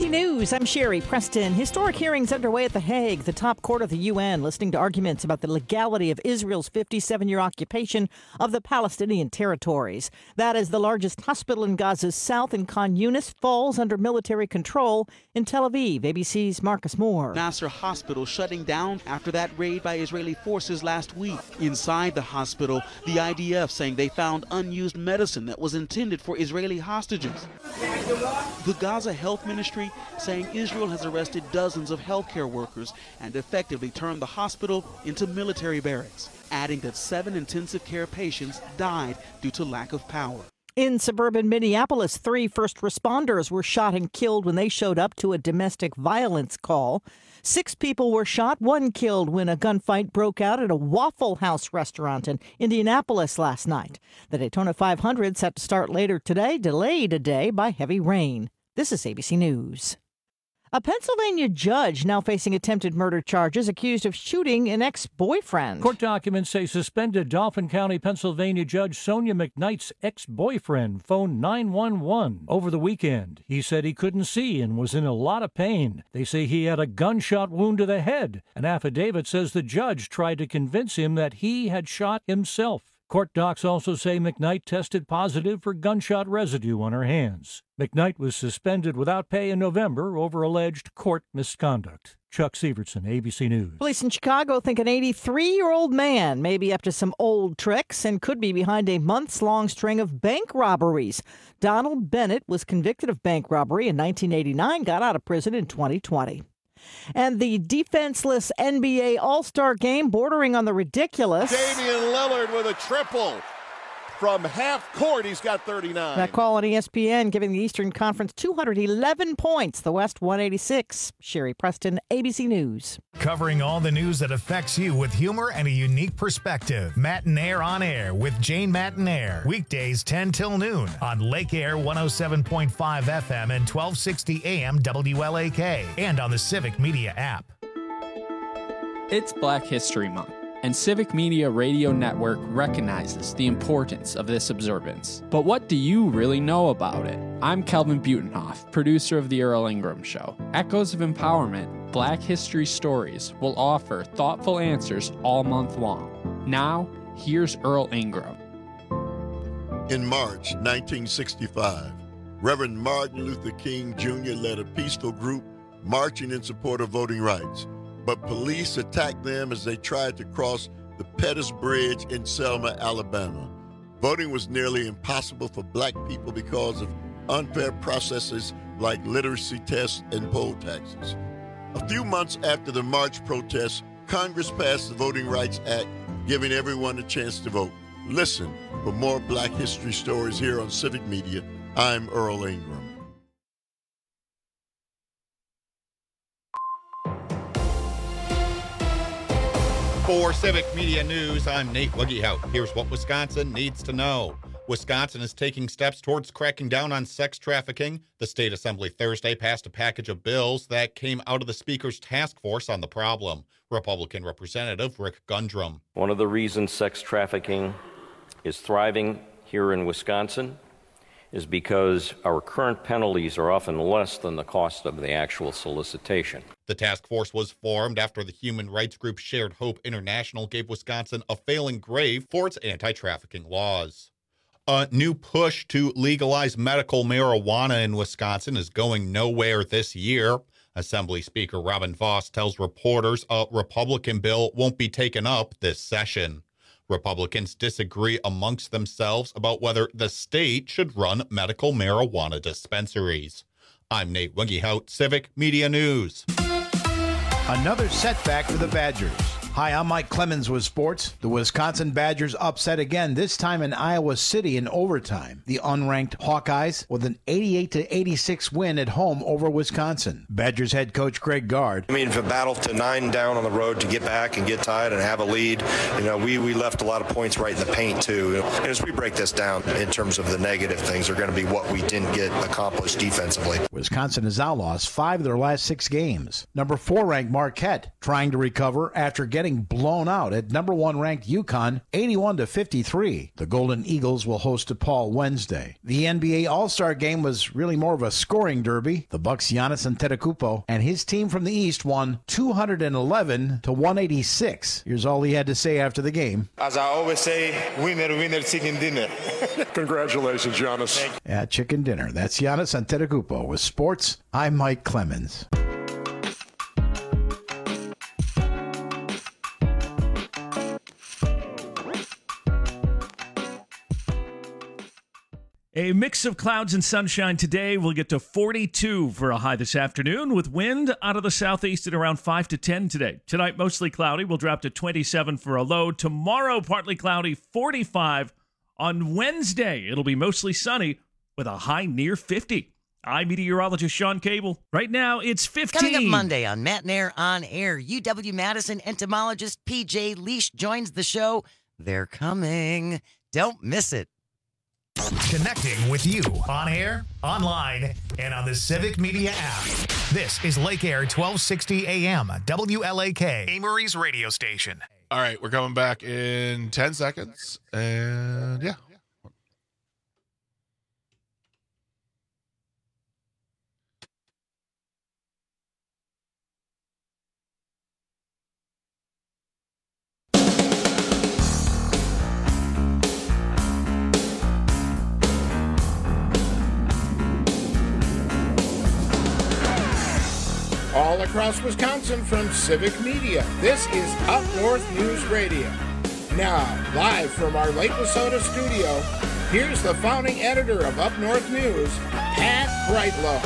ABC News, I'm Sherry Preston. Historic hearings underway at The Hague, the top court of the UN, listening to arguments about the legality of Israel's 57-year occupation of the Palestinian territories. That is the largest hospital in Gaza's south, and Khan Yunis falls under military control in Tel Aviv. ABC's Marcus Moore. Nasser Hospital shutting down after that raid by Israeli forces last week. Inside the hospital, the IDF saying they found unused medicine that was intended for Israeli hostages. The Gaza Health Ministry saying Israel has arrested dozens of healthcare workers and effectively turned the hospital into military barracks, adding that 7 intensive care patients died due to lack of power. In suburban Minneapolis, 3 first responders were shot and killed when they showed up to a domestic violence call. 6 people were shot, 1 killed when a gunfight broke out at a Waffle House restaurant in Indianapolis last night. The Daytona 500 set to start later today, delayed a day by heavy rain. This is ABC News. A Pennsylvania judge now facing attempted murder charges, accused of shooting an ex-boyfriend. Court documents say suspended Dauphin County, Pennsylvania Judge Sonia McKnight's ex-boyfriend phoned 911 over the weekend. He said he couldn't see and was in a lot of pain. They say he had a gunshot wound to the head. An affidavit says the judge tried to convince him that he had shot himself. Court docs also say McKnight tested positive for gunshot residue on her hands. McKnight was suspended without pay in November over alleged court misconduct. Chuck Sievertson, ABC News. Police in Chicago think an 83-year-old man may be up to some old tricks and could be behind a months-long string of bank robberies. Donald Bennett was convicted of bank robbery in 1989, got out of prison in 2020. And the defenseless NBA All-Star game bordering on the ridiculous. Damian Lillard with a triple from half court. He's got 39. That call on ESPN giving the Eastern Conference 211 points, the West 186. Sherry Preston, ABC News. Covering all the news that affects you with humor and a unique perspective. Matinaire on Air with Jane Matinaire. Weekdays 10 till noon on Lake Air 107.5 FM and 1260 AM WLAK. And on the Civic Media app. It's Black History Month, and Civic Media Radio Network recognizes the importance of this observance. But what do you really know about it? I'm Kelvin Butenhoff, producer of The Earl Ingram Show. Echoes of Empowerment, Black History Stories will offer thoughtful answers all month long. Now, here's Earl Ingram. In March 1965, Reverend Martin Luther King Jr. led a peaceful group marching in support of voting rights. But police attacked them as they tried to cross the Pettus Bridge in Selma, Alabama. Voting was nearly impossible for black people because of unfair processes like literacy tests and poll taxes. A few months after the march protests, Congress passed the Voting Rights Act, giving everyone a chance to vote. Listen for more Black history stories here on Civic Media. I'm Earl Ingram. For Civic Media News, I'm Nate Wuggehout. Here's what Wisconsin needs to know. Wisconsin is taking steps towards cracking down on sex trafficking. The state assembly Thursday passed a package of bills that came out of the speaker's task force on the problem. Republican Representative Rick Gundrum. One of the reasons sex trafficking is thriving here in Wisconsin is because our current penalties are often less than the cost of the actual solicitation. The task force was formed after the human rights group Shared Hope International gave Wisconsin a failing grade for its anti-trafficking laws. A new push to legalize medical marijuana in Wisconsin is going nowhere this year. Assembly Speaker Robin Vos tells reporters a Republican bill won't be taken up this session. Republicans disagree amongst themselves about whether the state should run medical marijuana dispensaries. I'm Nate Wuggehout, Civic Media News. Another setback for the Badgers. Hi, I'm Mike Clemens with sports. The Wisconsin Badgers upset again, this time in Iowa City in overtime. The unranked Hawkeyes with an 88-86 win at home over Wisconsin. Badgers head coach Greg Gard. I mean, if a battle to 9 down on the road to get back and get tied and have a lead, we left a lot of points right in the paint too. And as we break this down in terms of the negative things are going to be what we didn't get accomplished defensively. Wisconsin has now lost 5 of their last 6 games. Number 4 ranked Marquette trying to recover after getting getting blown out at number 1 ranked UConn 81-53. The Golden Eagles will host DePaul Wednesday. The NBA All-Star Game was really more of a scoring derby. The Bucks' Giannis Antetokounmpo and his team from the East won 211-186. Here's all he had to say after the game. As I always say, winner, winner, chicken dinner. Congratulations, Giannis. Yeah, chicken dinner. That's Giannis Antetokounmpo. With sports, I'm Mike Clemens. A mix of clouds and sunshine today. We'll get to 42 for a high this afternoon with wind out of the southeast at around 5 to 10 today. Tonight, mostly cloudy. We'll drop to 27 for a low. Tomorrow, partly cloudy, 45. On Wednesday, it'll be mostly sunny with a high near 50. I'm meteorologist Sean Cable. Right now, it's 15. Coming up Monday on Matt and Air on Air, UW-Madison entomologist PJ Leash joins the show. They're coming. Don't miss it. Connecting with you on air, online, and on the Civic Media app. This is Lake Air 1260 AM, WLAK, Amory's radio station. All right, we're coming back in 10 seconds. And yeah. All across Wisconsin from Civic Media, this is Up North News Radio. Now, live from our Lake Wissota studio, here's the founding editor of Up North News, Pat Brightlow.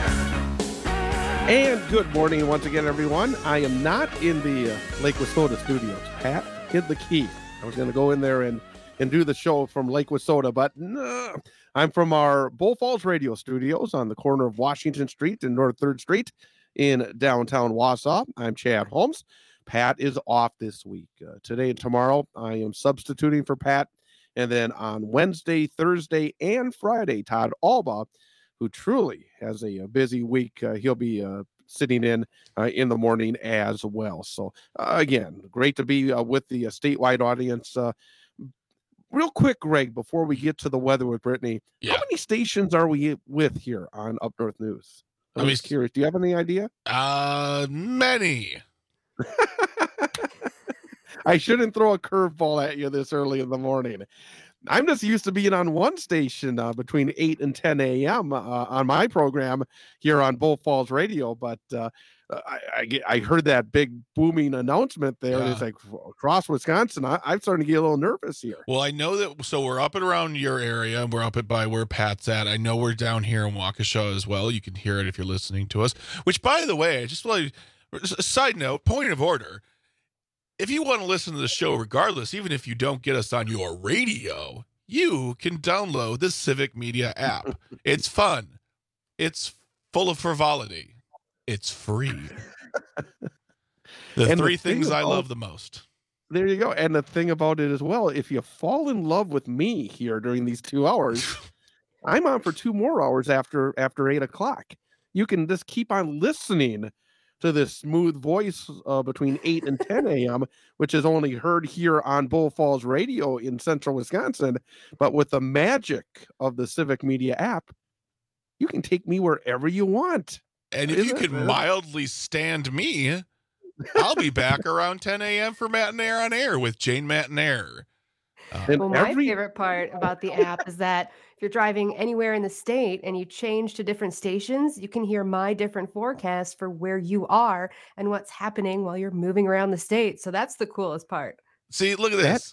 And good morning once again, everyone. I am not in the Lake Wissota studios. Pat hid the key. I was going to go in there and do the show from Lake Wissota, but no. I'm from our Bull Falls radio studios on the corner of Washington Street and North 3rd Street in downtown Wausau. I'm Chad Holmes. Pat is off this week. Today and tomorrow, I am substituting for Pat. And then on Wednesday, Thursday, and Friday, Todd Alba, who truly has a busy week, he'll be sitting in the morning as well. So, again, great to be with the statewide audience. Real quick, Greg, before we get to the weather with Brittany, how many stations are we with here on Up North News? I'm just curious. Do you have any idea? Many. I shouldn't throw a curveball at you this early in the morning. I'm just used to being on one station between 8 and 10 a.m. On my program here on Bull Falls Radio, but I heard that big booming announcement there. And it's like across Wisconsin. I'm starting to get a little nervous here. Well, I know that. So we're up and around your area. We're up by where Pat's at. I know we're down here in Waukesha as well. You can hear it if you're listening to us. Which, by the way, just like a side note, point of order. If you want to listen to the show regardless, even if you don't get us on your radio, you can download the Civic Media app. It's fun. It's full of frivolity. It's free. The three things I love the most. There you go. And the thing about it as well, if you fall in love with me here during these 2 hours, I'm on for 2 more hours after 8 o'clock. You can just keep on listening to this smooth voice between 8 and 10 a.m., which is only heard here on Bull Falls Radio in central Wisconsin. But with the magic of the Civic Media app, you can take me wherever you want. And if you could mildly stand me, I'll be back around 10 a.m. for Matt and Air on Air with Jane Matt and Air. Well, my favorite part about the app is that if you're driving anywhere in the state and you change to different stations, you can hear my different forecasts for where you are and what's happening while you're moving around the state. So that's the coolest part. See, look at this.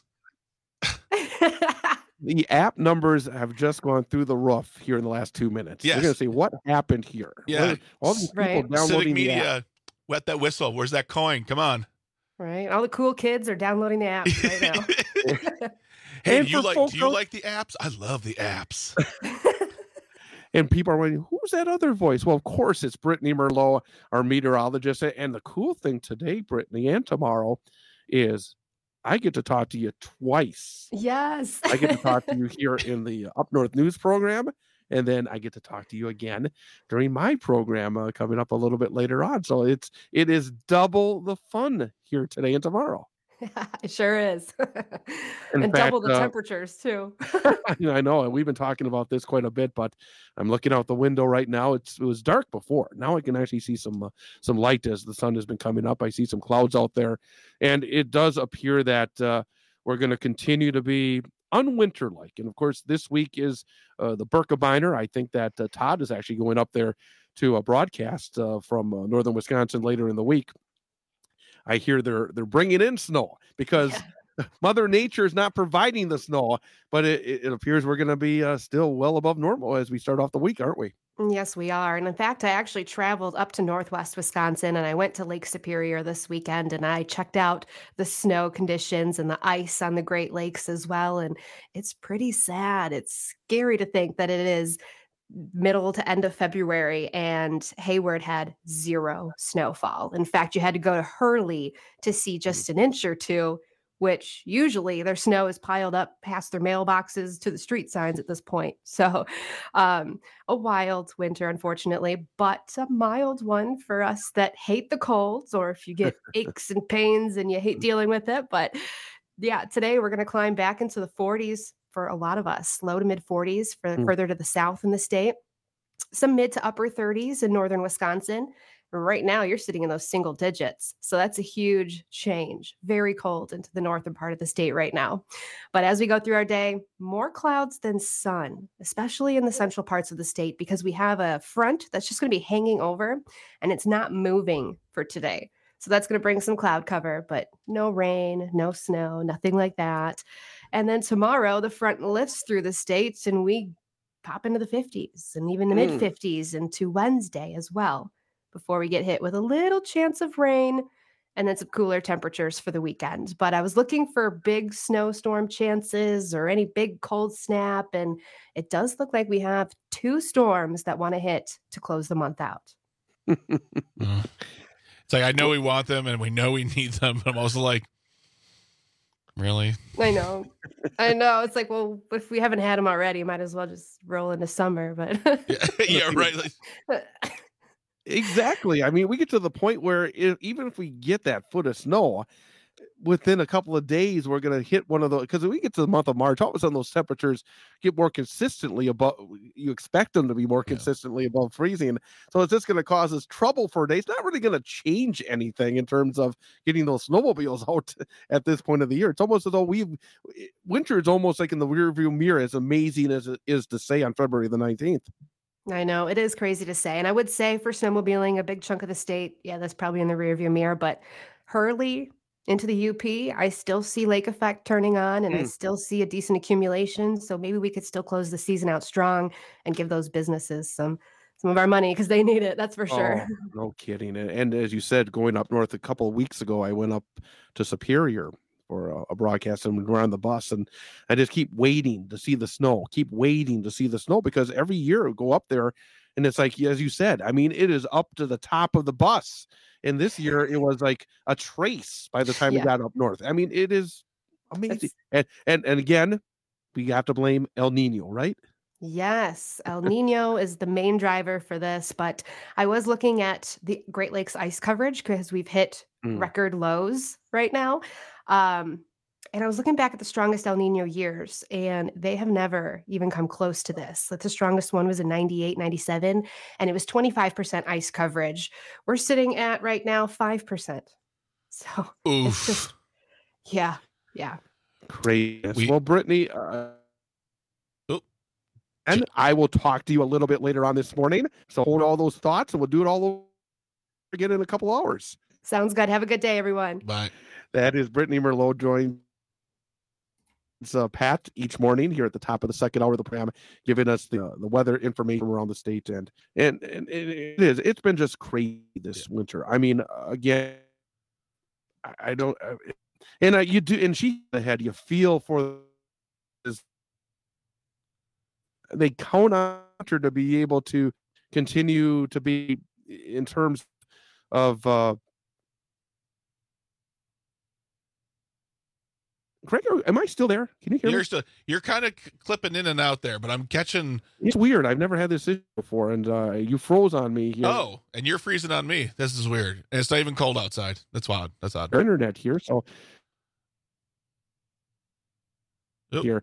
The app numbers have just gone through the roof here in the last 2 minutes. Yes. You're going to see what happened here. Yeah. All these people downloading Civic the Media, app. wet that whistle. Where's that coin? Come on. Right. All the cool kids are downloading the app right now. Hey, do you like the apps? I love the apps. And people are wondering, who's that other voice? Well, of course, it's Brittany Merlot, our meteorologist. And the cool thing today, Brittany, and tomorrow is I get to talk to you twice. Yes. I get to talk to you here in the Up North News program, And then I get to talk to you again during my program coming up a little bit later on. So it is double the fun here today and tomorrow. It sure is. In And fact, double the temperatures too. I know, and we've been talking about this quite a bit, but I'm looking out the window right now. It was dark before. Now I can actually see some light as the sun has been coming up. I see some clouds out there, and it does appear that we're going to continue to be unwinter-like. And of course, this week is the Birkebeiner. I think that Todd is actually going up there to a broadcast from northern Wisconsin later in the week. I hear they're bringing in snow because Mother Nature is not providing the snow, but it appears we're going to be still well above normal as we start off the week, aren't we? Yes, we are. And in fact, I actually traveled up to Northwest Wisconsin and I went to Lake Superior this weekend and I checked out the snow conditions and the ice on the Great Lakes as well. And it's pretty sad. It's scary to think that it is middle to end of February and Hayward had 0 snowfall. In fact, you had to go to Hurley to see just an inch or two, which usually their snow is piled up past their mailboxes to the street signs at this point. So a wild winter, unfortunately, but a mild one for us that hate the colds, or if you get aches and pains and you hate dealing with it. But yeah, today we're going to climb back into the 40s for a lot of us, low to mid 40s for further to the south in the state, some mid to upper 30s in northern Wisconsin. Right now, you're sitting in those single digits. So that's a huge change. Very cold into the northern part of the state right now. But as we go through our day, more clouds than sun, especially in the central parts of the state, because we have a front that's just going to be hanging over and it's not moving for today. So that's going to bring some cloud cover, but no rain, no snow, nothing like that. And then tomorrow, the front lifts through the states and we pop into the 50s and even the mid 50s into Wednesday as well, before we get hit with a little chance of rain and then some cooler temperatures for the weekend. But I was looking for big snowstorm chances or any big cold snap, and it does look like we have 2 storms that want to hit to close the month out. It's like, I know we want them and we know we need them, but I'm also like, really? I know. It's like, well, if we haven't had them already, might as well just roll into summer. But yeah, right. Exactly. I mean, we get to the point where even if we get that foot of snow, within a couple of days, we're going to hit one of those, because we get to the month of March, all of a sudden those temperatures get more consistently above, you expect them to be more consistently above freezing. So it's just going to cause us trouble for a day. It's not really going to change anything in terms of getting those snowmobiles out at this point of the year. It's almost as though winter is almost like in the rearview mirror, as amazing as it is to say on February the 19th. I know it is crazy to say. And I would say for snowmobiling, a big chunk of the state, yeah, that's probably in the rearview mirror, but Hurley into the UP, I still see lake effect turning on and I still see a decent accumulation. So maybe we could still close the season out strong and give those businesses some of our money because they need it. That's for sure. Oh, no kidding. And as you said, going up north a couple of weeks ago, I went up to Superior for a broadcast and we're on the bus and I just keep waiting to see the snow, because every year I go up there and it's like, as you said, I mean, it is up to the top of the bus. And this year it was like a trace by the time we got up north. I mean, it is amazing. And again, we have to blame El Nino, right? Yes, El Nino is the main driver for this, but I was looking at the Great Lakes ice coverage because we've hit record lows right now. And I was looking back at the strongest El Nino years, and they have never even come close to this. Like the strongest one was in 98, 97, and it was 25% ice coverage. We're sitting at right now 5%. So it's just, yeah. Crazy. Well, Brittany, and I will talk to you a little bit later on this morning. So hold all those thoughts, and we'll do it all over again in a couple hours. Sounds good. Have a good day, everyone. Bye. That is Brittany Merlot joins Pat each morning here at the top of the second hour of the program, giving us the weather information around the state. And it's been just crazy this winter. I mean, again, I don't, and you do, and she ahead, you feel for this. They count on her to be able to continue to be in terms of Craig, am I still there? Can you hear me? You're kind of clipping in and out there, but I'm catching. It's weird. I've never had this issue before, and you froze on me here. Oh, and you're freezing on me. This is weird. And it's not even cold outside. That's odd. That's odd. Our internet here, so here.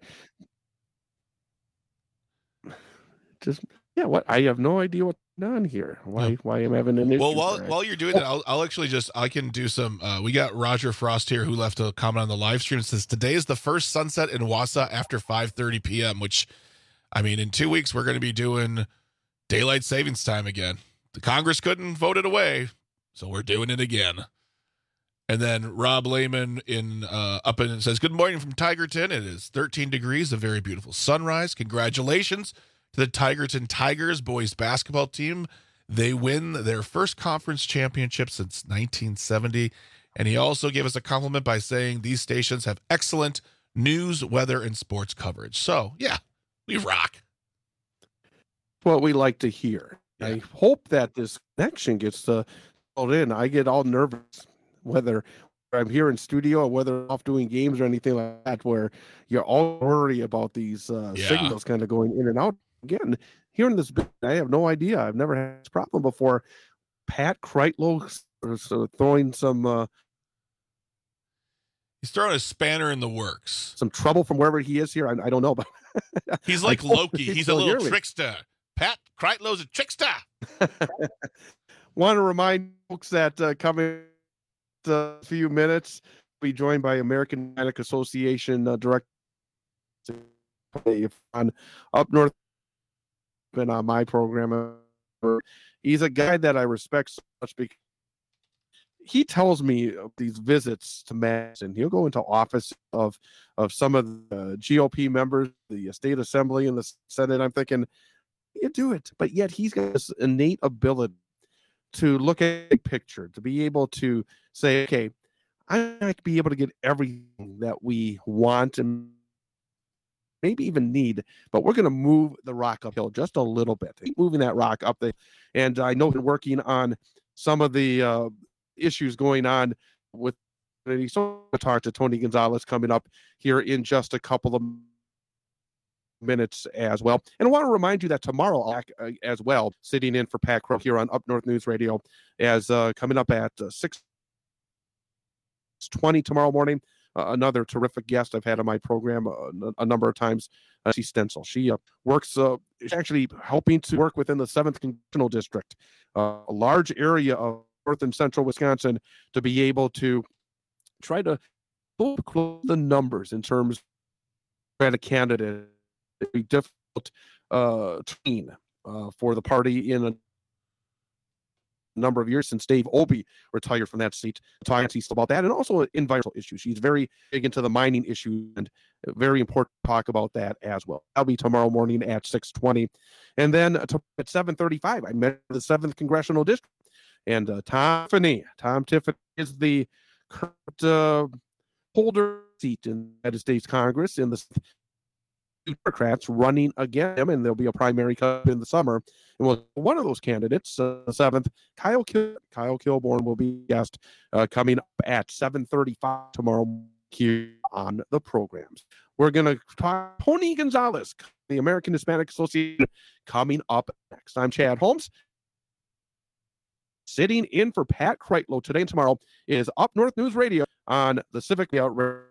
Just what? I have no idea what's on here. Why I'm having an issue? Well, while you're doing that, I'll actually I can do some. We got Roger Frost here who left a comment on the live stream. It says today is the first sunset in Wausau after 5:30 p.m. Which, I mean, in 2 weeks we're going to be doing daylight savings time again. The Congress couldn't vote it away, so we're doing it again. And then Rob Lehman up in says, "Good morning from Tigerton. It is 13 degrees, a very beautiful sunrise. Congratulations to the Tigerton Tigers boys basketball team. They win their first conference championship since 1970. And he also gave us a compliment by saying these stations have excellent news, weather, and sports coverage. So, yeah, we rock. What we like to hear. Yeah. I hope that this connection gets called in. I get all nervous whether I'm here in studio or whether I'm off doing games or anything like that, where you're all worried about these signals kind of going in and out. Again, here in this bit, I have no idea. I've never had this problem before. Pat Kreitlow throwing some... he's throwing a spanner in the works. Some trouble from wherever he is here. I don't know about. He's like Loki. He's a little trickster. Pat Kreitlow's a trickster. Want to remind folks that coming a few minutes, we'll be joined by American Mechanic Association Director on Up North. Been on my program. He's a guy that I respect so much because he tells me of these visits to Madison. He'll go into office of some of the GOP members, the state assembly and the Senate. I'm thinking, you do it, but yet he's got this innate ability to look at a picture, to be able to say, okay, I might be able to get everything that we want and maybe even need, but we're going to move the rock uphill just a little bit, moving that rock up there. And I know he's working on some of the issues going on with, so we'll talk to Tony Gonzalez coming up here in just a couple of minutes as well. And I want to remind you that tomorrow I'll as well, sitting in for Pat Crow here on Up North News Radio, as coming up at 6:20 tomorrow morning. Another terrific guest I've had on my program a number of times, Nancy Stencil. She works, actually helping to work within the 7th Congressional District, a large area of north and central Wisconsin, to be able to try to close the numbers in terms of a candidate. It'd be difficult for the party in a number of years since Dave Obey retired from that seat. Talking about that, and also environmental issues. She's very big into the mining issue, and very important to talk about that as well. That'll be tomorrow morning at 6:20, and then at 7:35, I met the 7th Congressional District, and Tom Tiffany is the current holder seat in the United States Congress in the Democrats running against him, and there'll be a primary cut in the summer. And one of those candidates, 7th, Kyle Kilborn, will be guest coming up at 7:35 tomorrow here on the programs. We're going to talk Tony Gonzalez, the American Hispanic Association, coming up next. I'm Chad Holmes. Sitting in for Pat Kreitlow today and tomorrow is Up North News Radio on the Civic Outrage.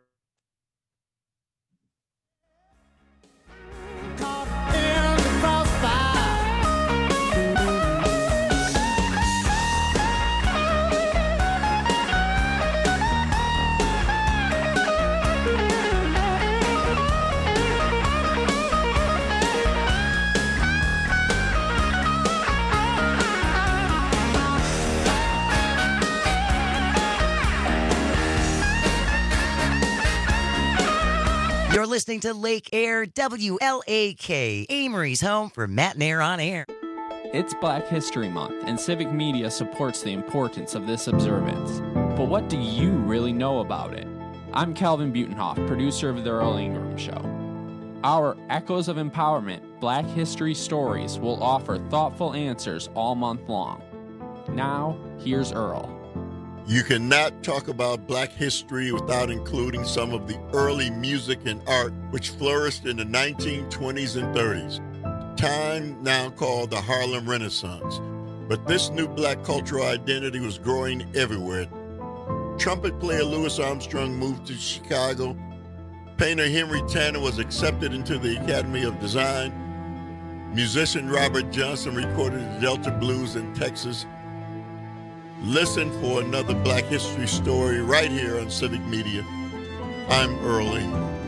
You're listening to Lake Air, WLAK, Amory's home for Matt and Air on Air. It's Black History Month, and Civic Media supports the importance of this observance. But what do you really know about it? I'm Calvin Butenhoff, producer of The Earl Ingram Show. Our Echoes of Empowerment Black History Stories will offer thoughtful answers all month long. Now, here's Earl. You cannot talk about Black history without including some of the early music and art which flourished in the 1920s and 30s, time now called the Harlem Renaissance. But this new Black cultural identity was growing everywhere. Trumpet player Louis Armstrong moved to Chicago. Painter Henry Tanner was accepted into the Academy of Design. Musician Robert Johnson recorded the Delta Blues in Texas. Listen for another Black history story right here on Civic Media. I'm Early.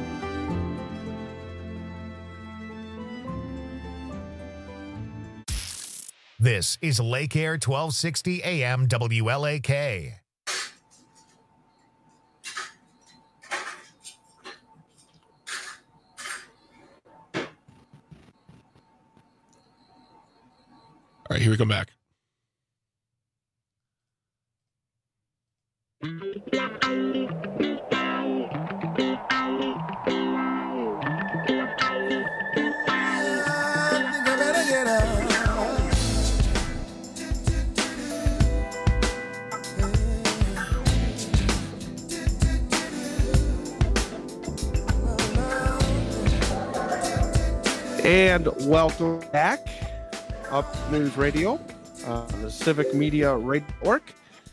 This is Lake Air 1260 AM WLAK. All right, here we come back. And welcome back. Up News Radio, the Civic Media Radio Network.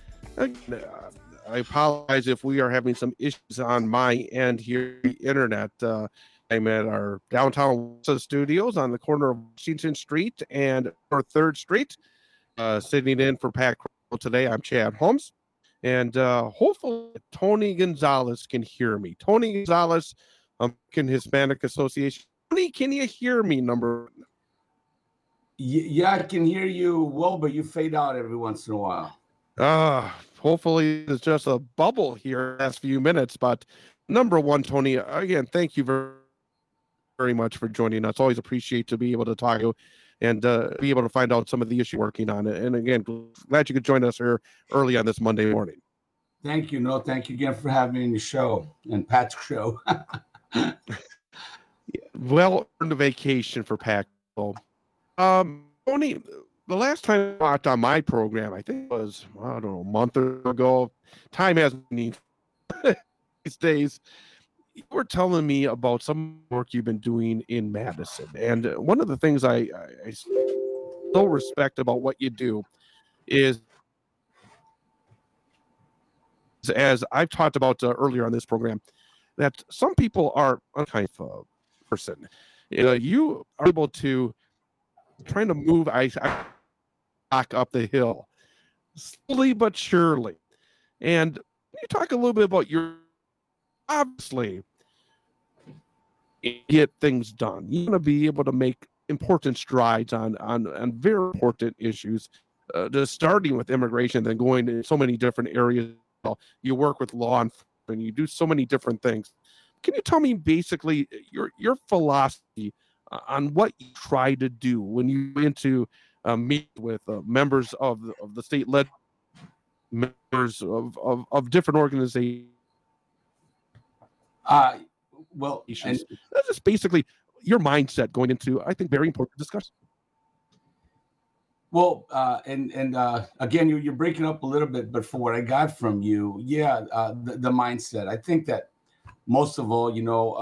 I apologize if we are having some issues on my end here, the internet. I'm at our downtown studios on the corner of Washington Street and North 3rd Street. Sitting in for Pat Crowell today, I'm Chad Holmes. And hopefully Tony Gonzalez can hear me. Tony Gonzalez, American Hispanic Association. Tony, can you hear me, number one? Yeah, I can hear you well, but you fade out every once in a while. Hopefully it's just a bubble here the last few minutes. But number one, Tony, again, thank you very, very much for joining us. Always appreciate to be able to talk to you and be able to find out some of the issues working on it. And again, glad you could join us here early on this Monday morning. Thank you. No, thank you again for having me in the show and Pat's show. Well earned vacation for Pat. Tony, the last time I watched on my program, I think it was, I don't know, a month ago. Time has meaning these days. You were telling me about some work you've been doing in Madison. And one of the things I so respect about what you do is, as I've talked about earlier on this program, that some people are a kind of person. You are able to trying to move ice back up the hill slowly but surely. And you talk a little bit about your obviously get things done. You want to be able to make important strides on very important issues, just starting with immigration, then going to so many different areas. You work with law enforcement, you do so many different things. Can you tell me basically your philosophy on what you try to do when you went to meet with members of the state led members of different organizations? Well, that's just basically your mindset going into, I think, very important discussion. Well, again, you're breaking up a little bit, but for what I got from you, the mindset. I think that most of all,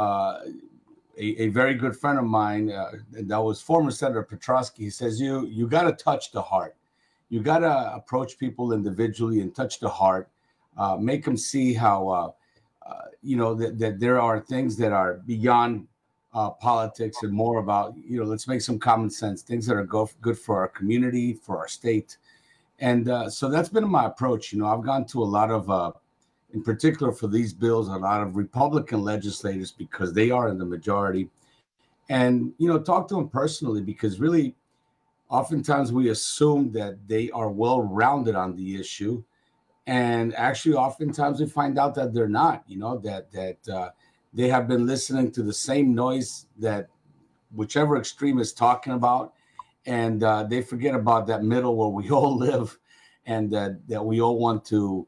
a very good friend of mine, that was former Senator Petrosky, he says, you got to touch the heart. You got to approach people individually and touch the heart, make them see how, that there are things that are beyond politics and more about, let's make some common sense, things that are good for our community, for our state. And so that's been my approach. I've gone to a lot of, in particular for these bills, a lot of Republican legislators because they are in the majority. And, talk to them personally because really, oftentimes we assume that they are well-rounded on the issue. And actually, oftentimes we find out that they're not, that they have been listening to the same noise that whichever extreme is talking about. And they forget about that middle where we all live and that we all want to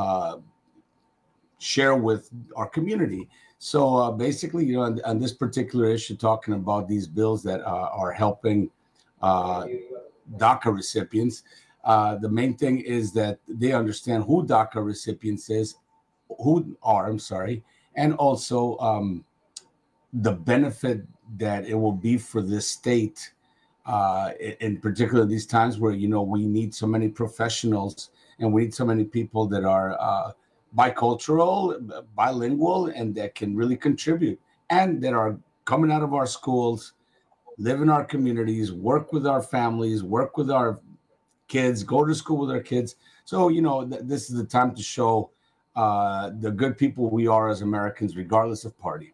share with our community. So basically, on this particular issue, talking about these bills that are helping DACA recipients, The main thing is that they understand who DACA recipients are, and also the benefit that it will be for this state, in particular these times where, we need so many professionals and we need so many people that are bicultural, bilingual, and that can really contribute and that are coming out of our schools, live in our communities, work with our families, work with our kids, go to school with our kids. So, this is the time to show the good people we are as Americans, regardless of party.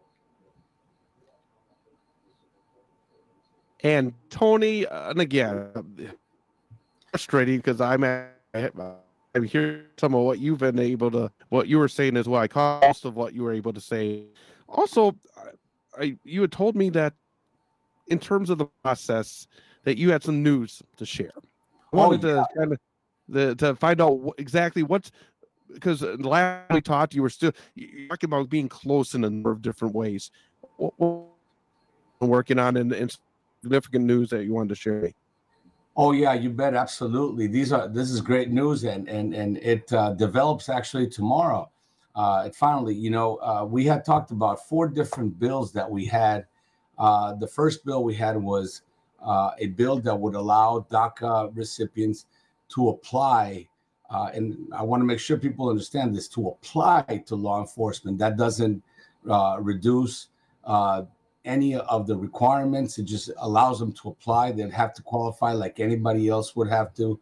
And Tony, and again, frustrating because I'm hearing some of what you were saying as well. I caught most of what you were able to say. Also, you had told me that in terms of the process, that you had some news to share. I wanted to kind of to find out exactly because last we talked, you were still talking about being close in a number of different ways. What working on and significant news that you wanted to share? Oh yeah, you bet, absolutely. This is great news, and it develops actually tomorrow. It finally, we had talked about 4 different bills that we had. The first bill we had was a bill that would allow DACA recipients to apply, and I want to make sure people understand this, to apply to law enforcement. That doesn't reduce any of the requirements. It just allows them to apply. They'd have to qualify like anybody else would have to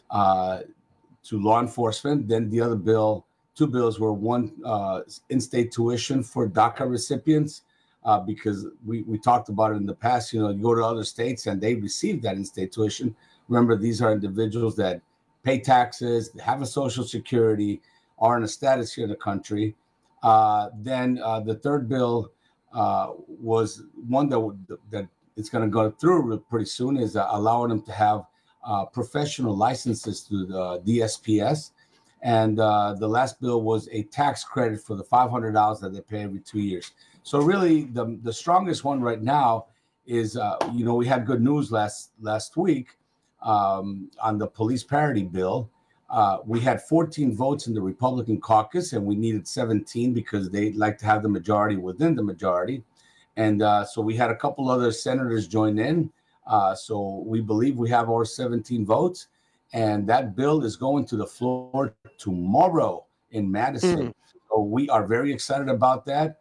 law enforcement. Then the other 2 bills were one, in-state tuition for DACA recipients, because we talked about it in the past. You go to other states and they receive that in-state tuition. Remember, these are individuals that pay taxes, have a Social Security, are in a status here in the country. Then the third bill was one that it's going to go through pretty soon, is allowing them to have professional licenses through the DSPS. And the last bill was a tax credit for the $500 that they pay every 2 years. So really, the strongest one right now is, we had good news last week on the police parity bill. We had 14 votes in the Republican caucus, and we needed 17 because they'd like to have the majority within the majority. And so we had a couple other senators join in. So we believe we have our 17 votes. And that bill is going to the floor tomorrow in Madison. So we are very excited about that.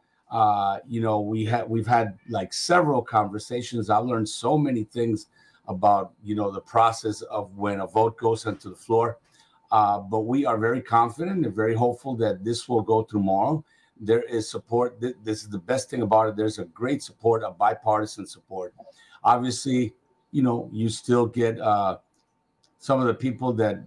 We've had like several conversations. I've learned so many things about, the process of when a vote goes onto the floor. But we are very confident and very hopeful that this will go tomorrow. There is support. This is the best thing about it. There's a great support, a bipartisan support. Obviously, you still get some of the people that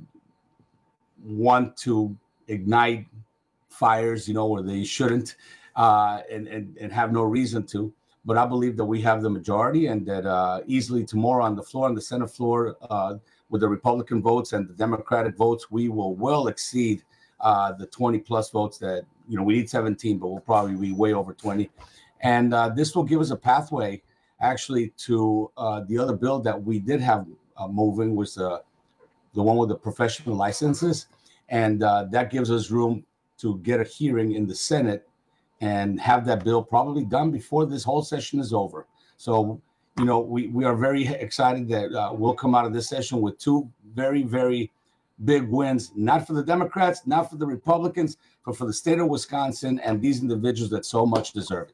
want to ignite fires, where they shouldn't, and have no reason to. But I believe that we have the majority, and that easily tomorrow on the floor, on the Senate floor, with the Republican votes and the Democratic votes, we will well exceed the 20 plus votes that, we need 17, but we'll probably be way over 20. And this will give us a pathway actually to the other bill that we did have moving, was the one with the professional licenses. And that gives us room to get a hearing in the Senate and have that bill probably done before this whole session is over. So, we are very excited that we'll come out of this session with 2 very, very big wins, not for the Democrats, not for the Republicans, but for the state of Wisconsin and these individuals that so much deserve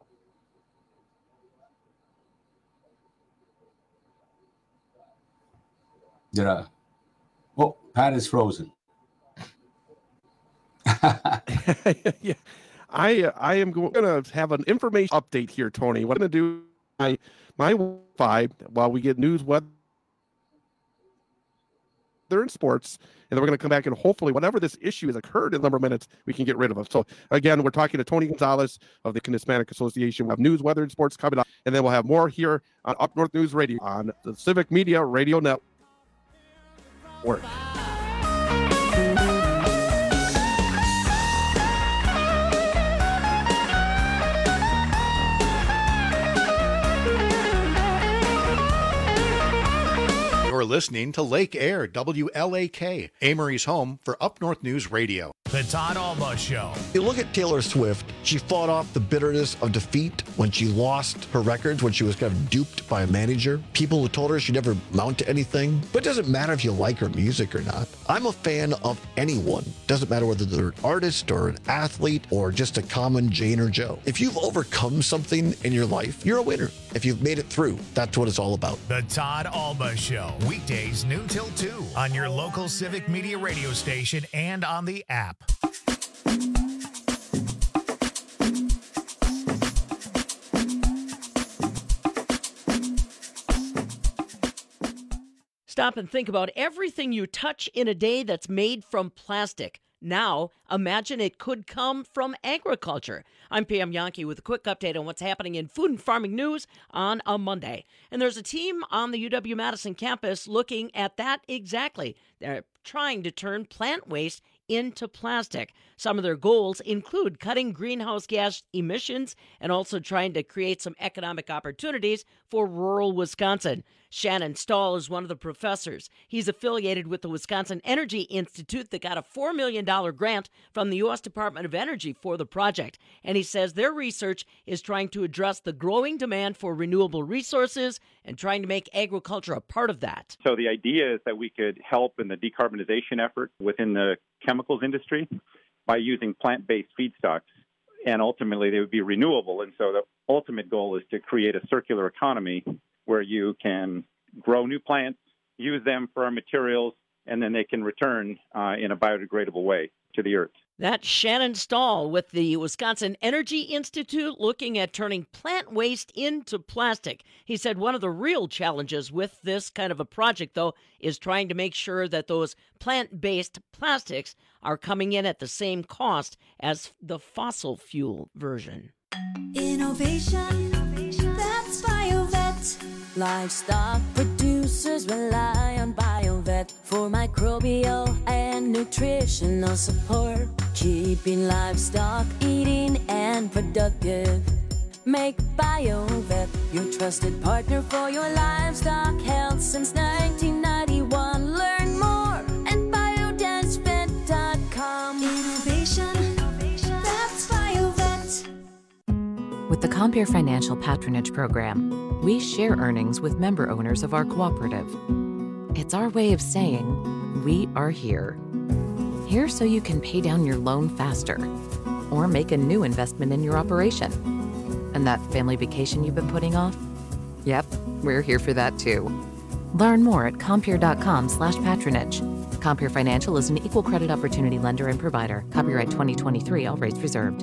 it. Oh, Pat is frozen. Yeah, I am going to have an information update here, Tony. What I'm going to do my Wi-Fi while we get news, weather, and sports, and then we're going to come back and hopefully whatever this issue has occurred in a number of minutes, we can get rid of it. So again, we're talking to Tony Gonzalez of the Hispanic Association. We'll have news, weather, and sports coming up, and then we'll have more here on Up North News Radio on the Civic Media Radio Network. You're listening to Lake Air, WLAK, Amory's home for Up North News Radio. The Todd Alba Show. You look at Taylor Swift, she fought off the bitterness of defeat when she lost her records, when she was kind of duped by a manager. People who told her she'd never amount to anything. But it doesn't matter if you like her music or not. I'm a fan of anyone. Doesn't matter whether they're an artist or an athlete or just a common Jane or Joe. If you've overcome something in your life, you're a winner. If you've made it through, that's what it's all about. The Todd Alba Show. Weekdays noon till 2 on your local Civic Media radio station and on the app. Stop and think about everything you touch in a day that's made from plastic. Now, imagine it could come from agriculture. I'm Pam Yankee with a quick update on what's happening in food and farming news on a Monday. And there's a team on the UW-Madison campus looking at that exactly. They're trying to turn plant waste into plastic. Some of their goals include cutting greenhouse gas emissions and also trying to create some economic opportunities for rural Wisconsin. Shannon Stahl is one of the professors. He's affiliated with the Wisconsin Energy Institute that got a $4 million grant from the U.S. Department of Energy for the project. And he says their research is trying to address the growing demand for renewable resources and trying to make agriculture a part of that. So the idea is that we could help in the decarbonization effort within the chemicals industry by using plant-based feedstocks, and ultimately they would be renewable. And so the ultimate goal is to create a circular economy where you can grow new plants, use them for our materials, and then they can return in a biodegradable way to the earth. That's Shannon Stahl with the Wisconsin Energy Institute looking at turning plant waste into plastic. He said one of the real challenges with this kind of a project, though, is trying to make sure that those plant-based plastics are coming in at the same cost as the fossil fuel version. Innovation, that's BioVet. Livestock producers rely on BioVet for microbial and nutritional support, keeping livestock eating and productive. Make BioVet your trusted partner for your livestock health since 1991. Learn more at biodensvet.com. Innovation, that's BioVet. With the Compere Financial Patronage Program, we share earnings with member owners of our cooperative. It's our way of saying, we are here. Here so you can pay down your loan faster or make a new investment in your operation. And that family vacation you've been putting off? Yep, we're here for that too. Learn more at Compere.com/patronage. Compere Financial is an equal credit opportunity lender and provider. Copyright 2023, all rates reserved.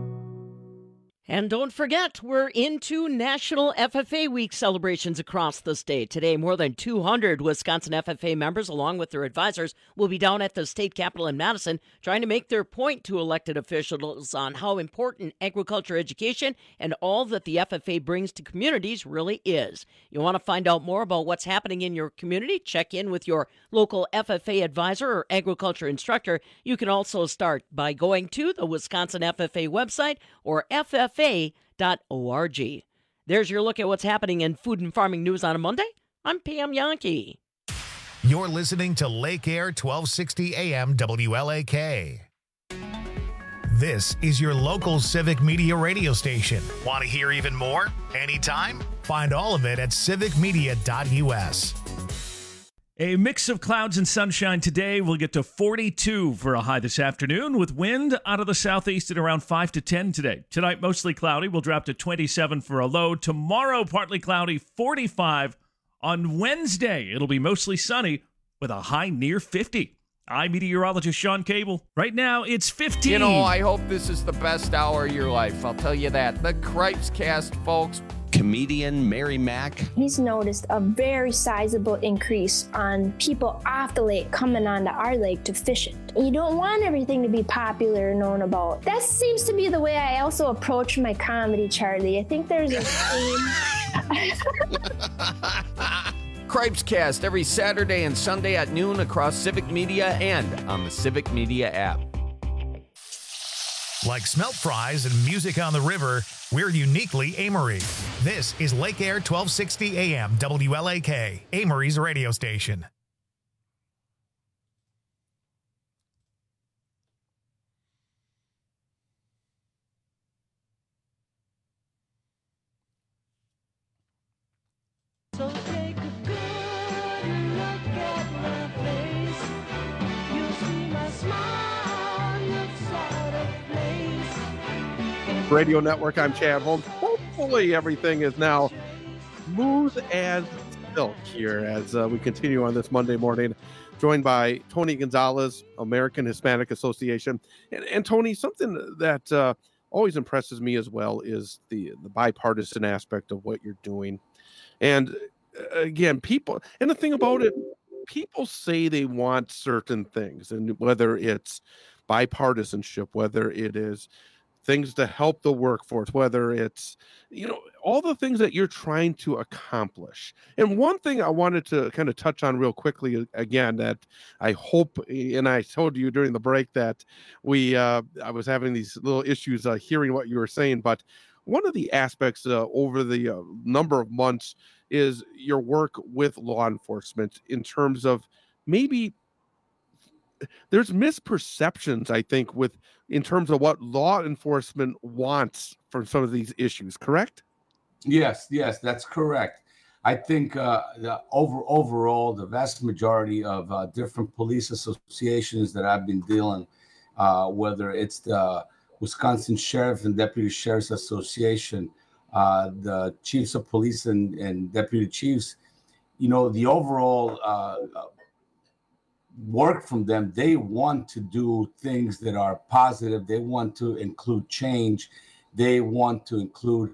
And don't forget, we're into National FFA Week celebrations across the state. Today, more than 200 Wisconsin FFA members, along with their advisors, will be down at the state capitol in Madison trying to make their point to elected officials on how important agriculture education and all that the FFA brings to communities really is. You want to find out more about what's happening in your community? Check in with your local FFA advisor or agriculture instructor. You can also start by going to the Wisconsin FFA website or FFA.org. There's your look at what's happening in food and farming news on a Monday. I'm Pam Yankee. You're listening to Lake Air 1260 AM WLAK. This is your local Civic Media radio station. Want to hear even more? Anytime? Find all of it at civicmedia.us. A mix of clouds and sunshine today. We'll get to 42 for a high this afternoon with wind out of the southeast at around 5 to 10 today. Tonight, mostly cloudy. We'll drop to 27 for a low. Tomorrow, partly cloudy, 45. On Wednesday, it'll be mostly sunny with a high near 50. I'm meteorologist Sean Cable. Right now, it's 15. You know, I hope this is the best hour of your life. I'll tell you that. The Cripes Cast, folks. Comedian Mary Mack. He's noticed a very sizable increase on people off the lake coming onto our lake to fish it. You don't want everything to be popular and known about. That seems to be the way I also approach my comedy, Charlie. I think there's a theme. Cripes Cast every Saturday and Sunday at noon across Civic Media and on the Civic Media app. Like smelt fries and music on the river, We're uniquely Amory. This is Lake Air 1260 AM WLAK, Amory's radio station. So take a good look at my face. You'll see my smile looks out of place. Radio Network, I'm Chad Holmes. Hopefully everything is now smooth as silk here as we continue on this Monday morning, joined by Tony Gonzalez, American Hispanic Association. And Tony, something that always impresses me as well is the bipartisan aspect of what you're doing. And again, people, and the thing about it, people say they want certain things, and whether it's bipartisanship, whether it is things to help the workforce, whether it's, all the things that you're trying to accomplish. And one thing I wanted to kind of touch on real quickly, again, that I hope, and I told you during the break that I was having these little issues hearing what you were saying, but one of the aspects over the number of months is your work with law enforcement in terms of maybe there's misperceptions, I think, in terms of what law enforcement wants from some of these issues, correct? Yes, that's correct. I think overall, the vast majority of different police associations that I've been dealing, whether it's the Wisconsin Sheriff and Deputy Sheriff's Association, the chiefs of police and deputy chiefs, the overall work from them, they want to do things that are positive. They want to include change. They want to include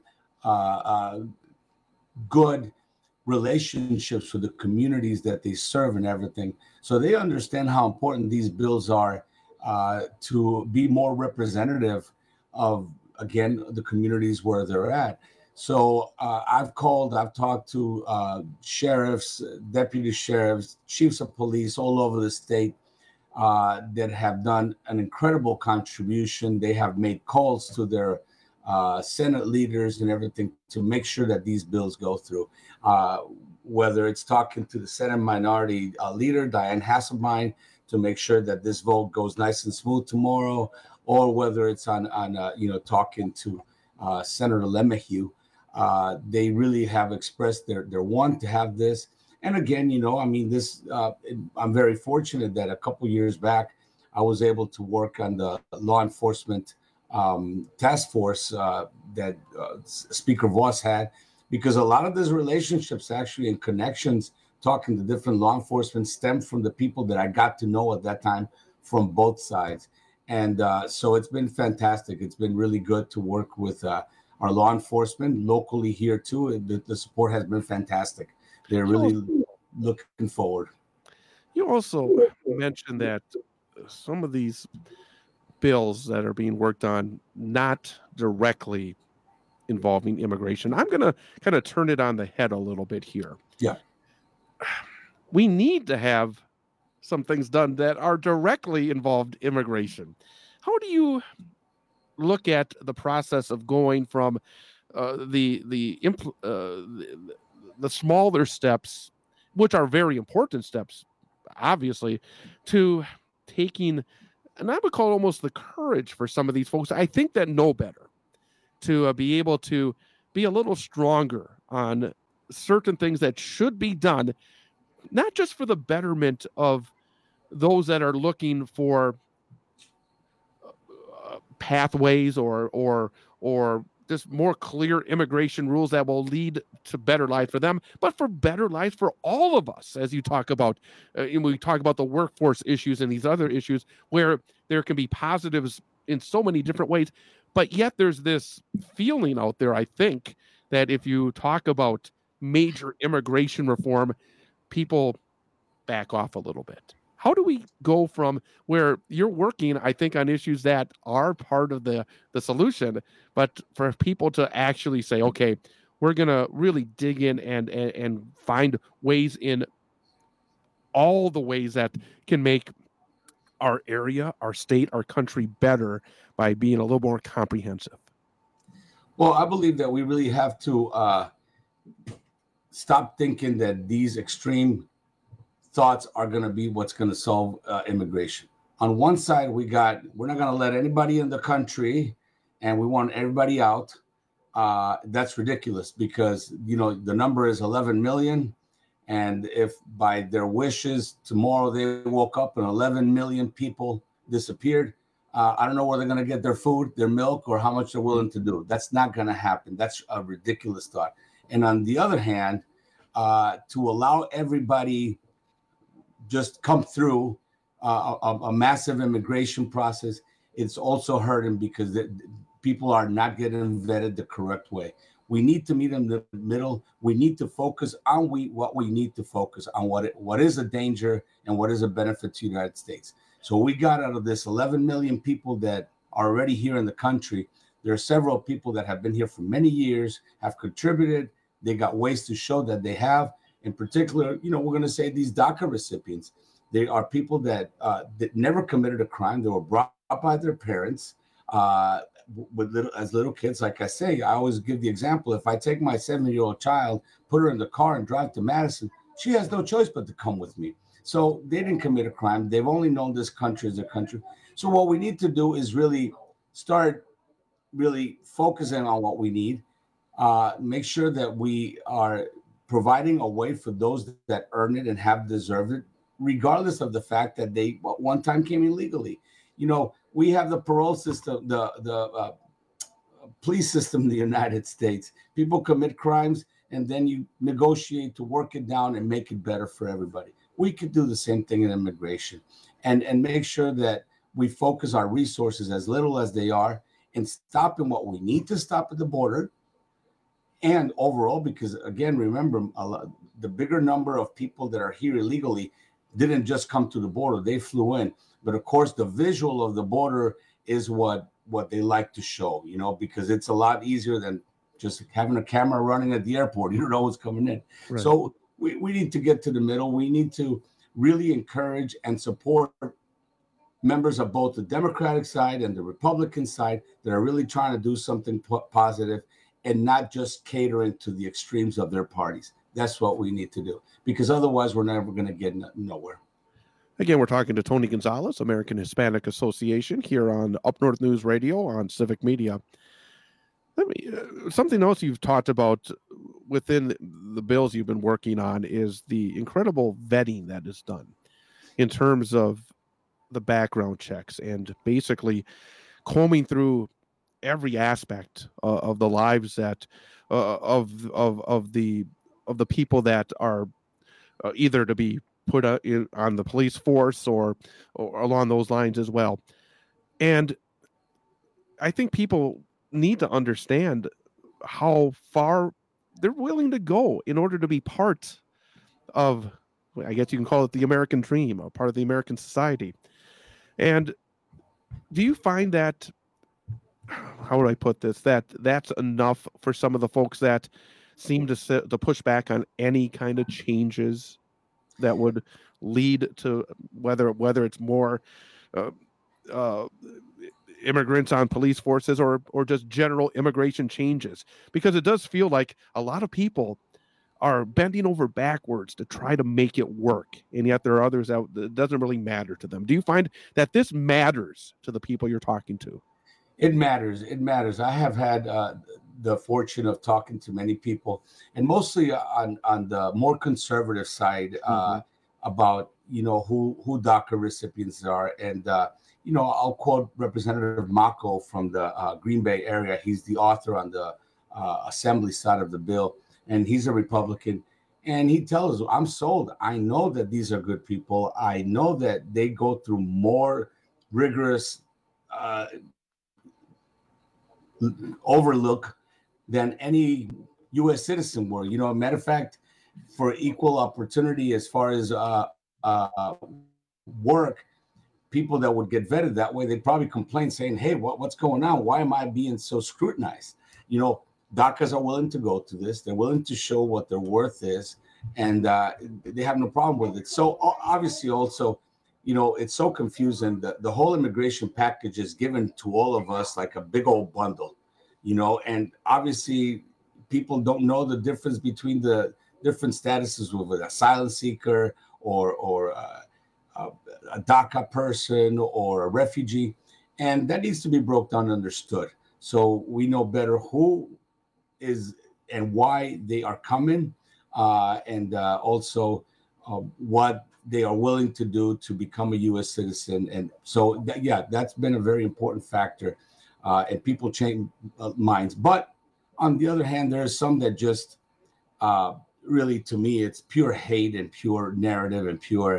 good relationships with the communities that they serve and everything. So they understand how important these bills are to be more representative of, again, the communities where they're at. So I've talked to sheriffs, deputy sheriffs, chiefs of police all over the state that have done an incredible contribution. They have made calls to their Senate leaders and everything to make sure that these bills go through. Whether it's talking to the Senate Minority Leader, Diane Hasselbein, to make sure that this vote goes nice and smooth tomorrow, or whether it's on talking to Senator LeMahieu. They really have expressed their want to have this. And again, I'm very fortunate that a couple years back, I was able to work on the law enforcement task force that Speaker Voss had, because a lot of these relationships actually and connections talking to different law enforcement stem from the people that I got to know at that time from both sides. And so it's been fantastic. It's been really good to work with our law enforcement locally here too. The support has been fantastic. They're really looking forward. You also mentioned that some of these bills that are being worked on, not directly involving immigration. I'm going to kind of turn it on the head a little bit here. Yeah. We need to have some things done that are directly involved immigration. How do you look at the process of going from the smaller steps, which are very important steps, obviously, to taking, and I would call it almost the courage for some of these folks, I think, that know better, to be able to be a little stronger on certain things that should be done, not just for the betterment of those that are looking for pathways or just more clear immigration rules that will lead to better life for them, but for better life for all of us. As you talk about, we talk about the workforce issues and these other issues where there can be positives in so many different ways, but yet there's this feeling out there, I think, that if you talk about major immigration reform, people back off a little bit. How do we go from where you're working, I think, on issues that are part of the solution, but for people to actually say, okay, we're going to really dig in and find ways in all the ways that can make our area, our state, our country better by being a little more comprehensive? Well, I believe that we really have to stop thinking that these extreme thoughts are going to be what's going to solve immigration. On one side, we're not going to let anybody in the country, and we want everybody out. That's ridiculous because, the number is 11 million. And if by their wishes tomorrow they woke up and 11 million people disappeared, I don't know where they're going to get their food, their milk, or how much they're willing to do. That's not going to happen. That's a ridiculous thought. And on the other hand, to allow everybody just come through a massive immigration process, it's also hurting because people are not getting vetted the correct way. We need to meet in the middle. We need to focus on what we need to focus on, what is a danger and what is a benefit to the United States. So we got out of this 11 million people that are already here in the country. There are several people that have been here for many years, have contributed. They got ways to show that they have. In particular, we're going to say these DACA recipients. They are people that never committed a crime. They were brought up by their parents as little kids. Like I say, I always give the example. If I take my 7-year-old child, put her in the car and drive to Madison, she has no choice but to come with me. So they didn't commit a crime. They've only known this country as a country. So what we need to do is really start focusing on what we need. Make sure that we are providing a way for those that earn it and have deserved it, regardless of the fact that they one time came illegally. We have the parole system, the police system in the United States. People commit crimes, and then you negotiate to work it down and make it better for everybody. We could do the same thing in immigration and make sure that we focus our resources, as little as they are, in stopping what we need to stop at the border and overall, because, again, remember, the bigger number of people that are here illegally didn't just come to the border. They flew in. But, of course, the visual of the border is what they like to show, because it's a lot easier than just having a camera running at the airport. You don't know what's coming in. Right. So we need to get to the middle. We need to really encourage and support members of both the Democratic side and the Republican side that are really trying to do something positive and not just catering to the extremes of their parties. That's what we need to do, because otherwise we're never going to get nowhere. Again, we're talking to Tony Gonzalez, American Hispanic Association, here on Up North News Radio on Civic Media. Something else you've talked about within the bills you've been working on is the incredible vetting that is done in terms of the background checks and basically combing through every aspect of the lives that of the people that are either to be put on the police force or along those lines as well. And I think people need to understand how far they're willing to go in order to be part of, I guess you can call it the American dream, or part of the American society. And do you find that, how would I put this, that's enough for some of the folks that seem to push back on any kind of changes that would lead to whether it's more immigrants on police forces or just general immigration changes? Because it does feel like a lot of people are bending over backwards to try to make it work, and yet there are others that it doesn't really matter to them. Do you find that this matters to the people you're talking to? It matters. It matters. I have had the fortune of talking to many people, and mostly on the more conservative side, about who DACA recipients are. And I'll quote Representative Mako from the Green Bay area. He's the author on the assembly side of the bill, and he's a Republican. And he tells us, I'm sold. I know that these are good people. I know that they go through more rigorous overlook than any U.S. citizen were. Matter of fact, for equal opportunity as far as work, people that would get vetted that way, they'd probably complain saying, hey, what's going on? Why am I being so scrutinized? DACAs are willing to go to this. They're willing to show what their worth is, and they have no problem with it. So obviously also, it's so confusing. The whole immigration package is given to all of us like a big old bundle. and obviously people don't know the difference between the different statuses with a asylum seeker or a DACA person or a refugee. And that needs to be broke down and understood. So we know better who is and why they are coming, and also what they are willing to do to become a U.S. citizen. And so, that's been a very important factor. And people change minds. But on the other hand, there are some that just really, to me, it's pure hate and pure narrative and pure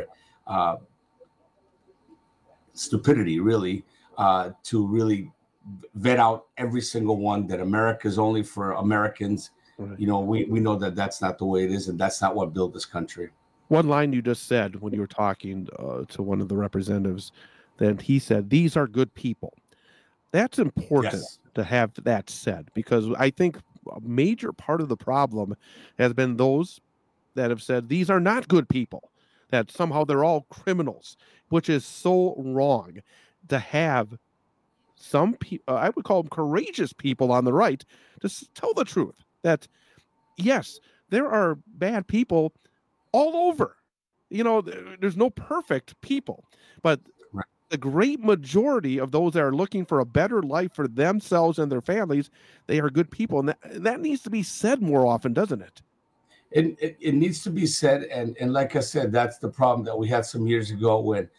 stupidity, really, to really vet out every single one that America is only for Americans. Right. We know that that's not the way it is, and that's not what built this country. One line you just said when you were talking to one of the representatives, that he said, "These are good people." That's important to have that said, because I think a major part of the problem has been those that have said these are not good people, that somehow they're all criminals, which is so wrong. To have some people, I would call them courageous people on the right, to tell the truth that, yes, there are bad people all over. There's no perfect people, but the great majority of those that are looking for a better life for themselves and their families, they are good people. And that needs to be said more often, doesn't it? It needs to be said. And like I said, that's the problem that we had some years ago when,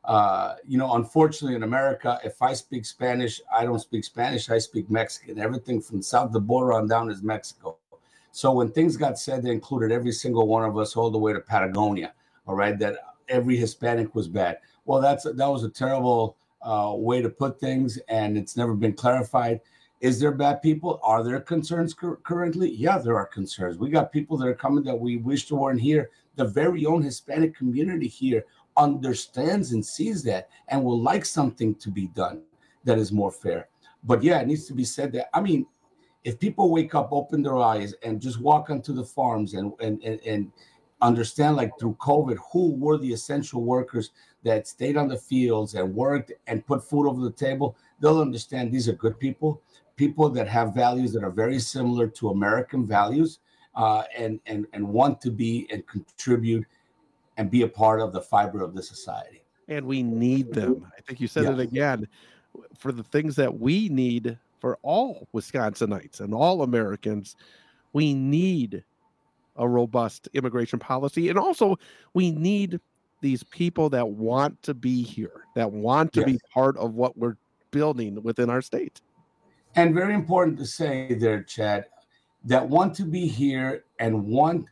unfortunately in America, if I speak Spanish, I don't speak Spanish, I speak Mexican. Everything from south of the border on down is Mexico. So when things got said, they included every single one of us all the way to Patagonia, all right, that every Hispanic was bad. Well, that was a terrible way to put things, and it's never been clarified. Is there bad people? Are there concerns currently? Yeah, there are concerns. We got people that are coming that we wish to weren't here. The very own Hispanic community here understands and sees that and will like something to be done that is more fair. But yeah, it needs to be said that, if people wake up, open their eyes, and just walk onto the farms and understand, like through COVID, who were the essential workers that stayed on the fields and worked and put food over the table, they'll understand these are good people that have values that are very similar to American values, and want to be and contribute and be a part of the fiber of the society. And we need them. I think you said it again, for the things that we need for all Wisconsinites and all Americans. We need a robust immigration policy. And also we need these people that want to be here, that want to be part of what we're building within our state. And very important to say there, Chad, that want to be here and want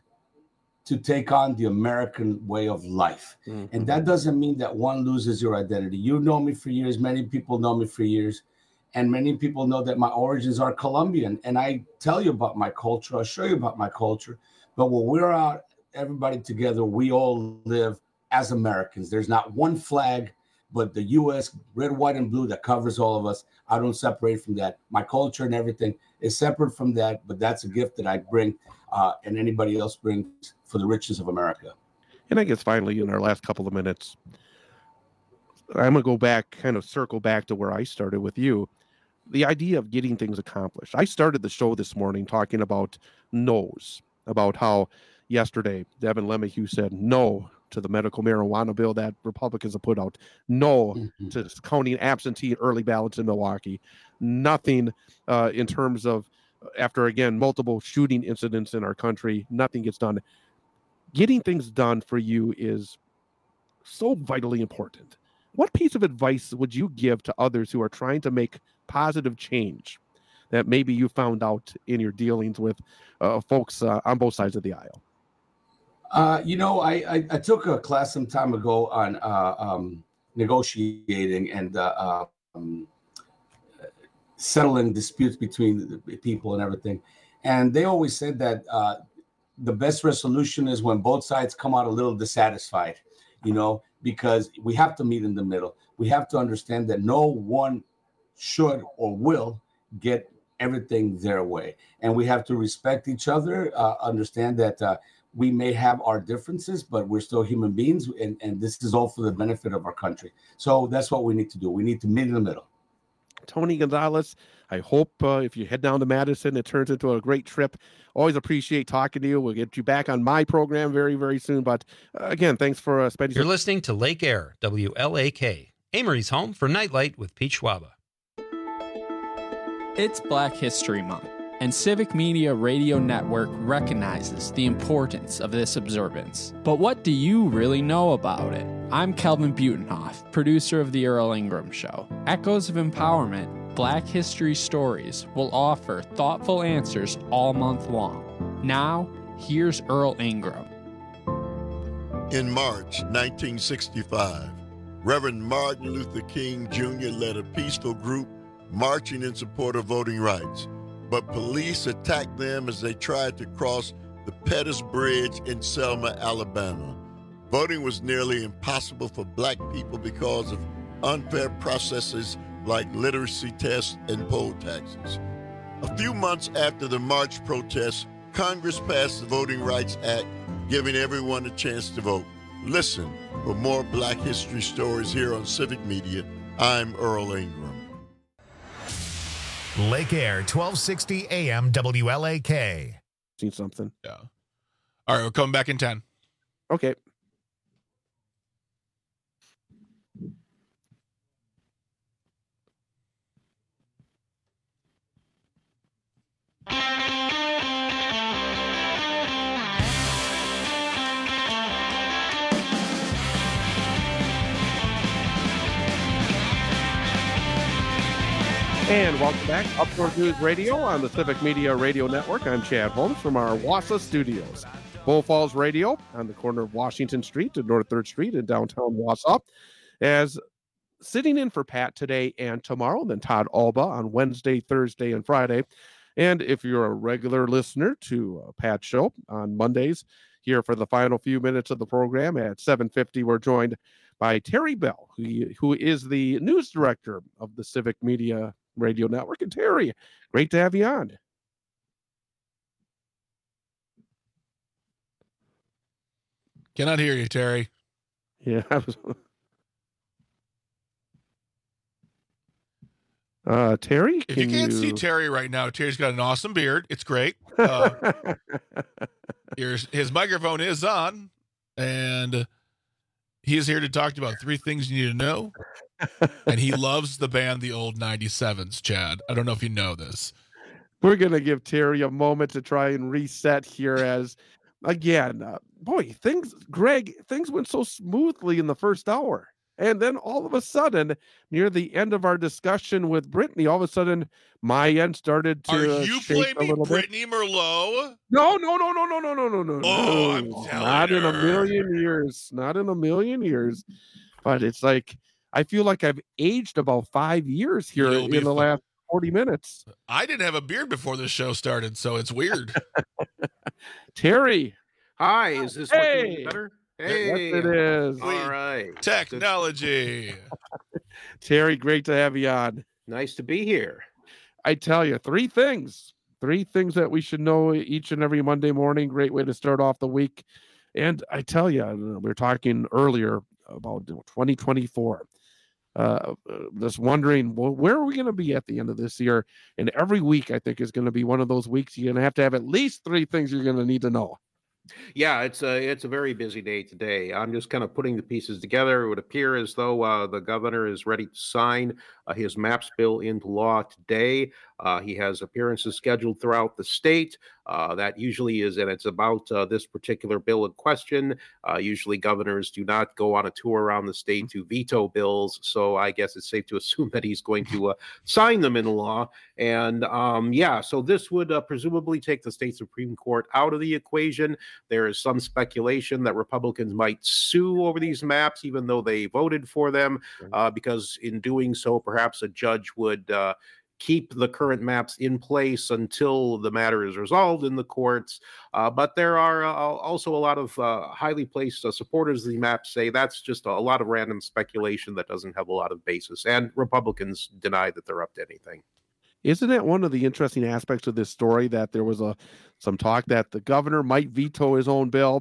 to take on the American way of life. Mm-hmm. And that doesn't mean that one loses your identity. You know me for years. Many people know me for years. And many people know that my origins are Colombian. And I tell you about my culture. I'll show you about my culture. But when we're out, everybody together, we all live as Americans. There's not one flag, but the U.S. red, white, and blue that covers all of us. I don't separate from that. My culture and everything is separate from that, but that's a gift that I bring, and anybody else brings for the riches of America. And I guess finally, in our last couple of minutes, I'm going to go back, kind of circle back to where I started with you. The idea of getting things accomplished. I started the show this morning talking about no's, about how yesterday Devin LeMahieu said no to the medical marijuana bill that Republicans have put out, no to counting absentee early ballots in Milwaukee, nothing in terms of, after, again, multiple shooting incidents in our country, nothing gets done. Getting things done for you is so vitally important. What piece of advice would you give to others who are trying to make positive change that maybe you found out in your dealings with folks on both sides of the aisle? I took a class some time ago on negotiating and settling disputes between the people and everything. And they always said that the best resolution is when both sides come out a little dissatisfied, because we have to meet in the middle. We have to understand that no one should or will get everything their way. And we have to respect each other, understand that we may have our differences, but we're still human beings, and this is all for the benefit of our country. So that's what we need to do. We need to meet in the middle. Tony Gonzalez, I hope if you head down to Madison, it turns into a great trip. Always appreciate talking to you. We'll get you back on my program very, very soon. But again, thanks for spending You're listening to Lake Air, WLAK, Amory's home for Nightlight with Pete Schwaba. It's Black History Month, and Civic Media Radio Network recognizes the importance of this observance. But what do you really know about it? I'm Kelvin Butenhoff, producer of The Earl Ingram Show. Echoes of Empowerment, Black History Stories will offer thoughtful answers all month long. Now, here's Earl Ingram. In March 1965, Reverend Martin Luther King Jr. led a peaceful group marching in support of voting rights, but police attacked them as they tried to cross the Pettus Bridge in Selma, Alabama. Voting was nearly impossible for black people because of unfair processes like literacy tests and poll taxes. A few months after the march protests, Congress passed the Voting Rights Act, giving everyone a chance to vote. Listen for more Black history stories here on Civic Media. I'm Earl Ingram. Lake Air, 1260 AM WLAK. Seen something. Yeah. All right, we're coming back in 10. Okay. And welcome back, Up North News Radio on the Civic Media Radio Network. I'm Chad Holmes from our Wausau studios. Bull Falls Radio on the corner of Washington Street and North 3rd Street in downtown Wausau. As sitting in for Pat today and tomorrow, then Todd Alba on Wednesday, Thursday, and Friday. And if you're a regular listener to Pat's show on Mondays, here for the final few minutes of the program at 7:50, we're joined by Terry Bell, who is the news director of the Civic Media Radio Network. And Terry, great to have you on. Cannot hear you, Terry. Yeah. Terry, if you can't see Terry right now, Terry's got an awesome beard. It's great. His microphone is on, and he's here to talk about 3 things you need to know. And he loves the band The Old 97s, Chad. I don't know if you know this. We're going to give Terry a moment to try and reset here as, again, things went so smoothly in the first hour. And then all of a sudden, near the end of our discussion with Brittany, all of a sudden, my end started to Are you shake a blaming little bit. Brittany Merlot? No. Oh, I'm telling not in a her. million years. Not in a million years. But it's like, I feel like I've aged about 5 years here You'll be in the last 40 minutes. I didn't have a beard before this show started, so it's weird. Terry. Hi, is this working better? Hey, Yes, it is. All right. Technology. Terry, great to have you on. Nice to be here. I tell you, 3 things that we should know each and every Monday morning. Great way to start off the week. And I tell you, we were talking earlier about 2024. Just wondering, well, where are we going to be at the end of this year? And every week, I think, is going to be one of those weeks you're going to have at least 3 things you're going to need to know. Yeah, it's a very busy day today. I'm just kind of putting the pieces together. It would appear as though the governor is ready to sign his MAPS bill into law today. He has appearances scheduled throughout the state. That usually is, and it's about this particular bill in question. Usually governors do not go on a tour around the state to veto bills, so I guess it's safe to assume that he's going to sign them into law. And so this would presumably take the state Supreme Court out of the equation. There is some speculation that Republicans might sue over these maps, even though they voted for them, because in doing so, perhaps a judge would keep the current maps in place until the matter is resolved in the courts. But there are also a lot of highly placed supporters of the maps say that's just a lot of random speculation that doesn't have a lot of basis. And Republicans deny that they're up to anything. Isn't that one of the interesting aspects of this story, that there was some talk that the governor might veto his own bill,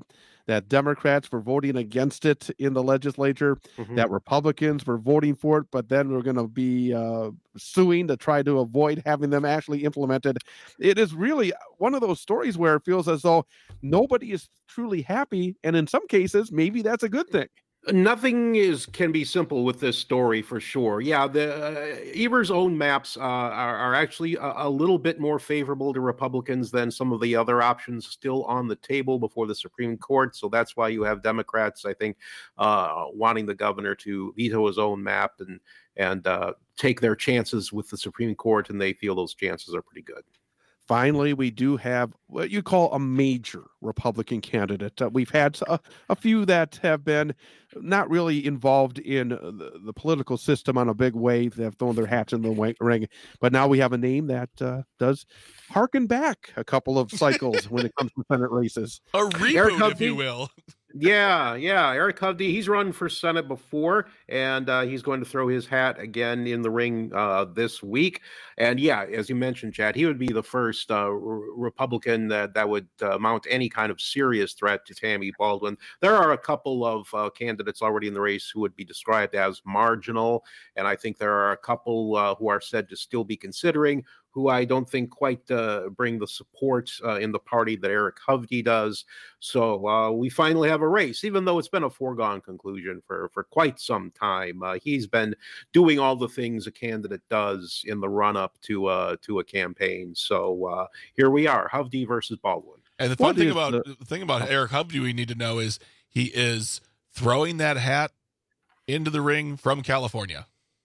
that Democrats were voting against it in the legislature, that Republicans were voting for it, but then we're going to be suing to try to avoid having them actually implemented. It is really one of those stories where it feels as though nobody is truly happy, and in some cases, maybe that's a good thing. Nothing can be simple with this story for sure. Yeah, the Evers' own maps are actually a little bit more favorable to Republicans than some of the other options still on the table before the Supreme Court. So that's why you have Democrats, I think, wanting the governor to veto his own map and take their chances with the Supreme Court, and they feel those chances are pretty good. Finally, we do have what you call a major Republican candidate. We've had a few that have been not really involved in the political system on a big way. They've thrown their hats in the ring. But now we have a name that does harken back a couple of cycles when it comes to Senate races. A reboot, if you will. Yeah. Eric Hovde, he's run for Senate before, and he's going to throw his hat again in the ring this week. And yeah, as you mentioned, Chad, he would be the first Republican that would mount any kind of serious threat to Tammy Baldwin. There are a couple of candidates already in the race who would be described as marginal, and I think there are a couple who are said to still be considering, who I don't think quite bring the support in the party that Eric Hovde does. So we finally have a race, even though it's been a foregone conclusion for quite some time. He's been doing all the things a candidate does in the run-up to a campaign. So here we are, Hovde versus Baldwin. And the fun thing about Eric Hovde we need to know is he is throwing that hat into the ring from California.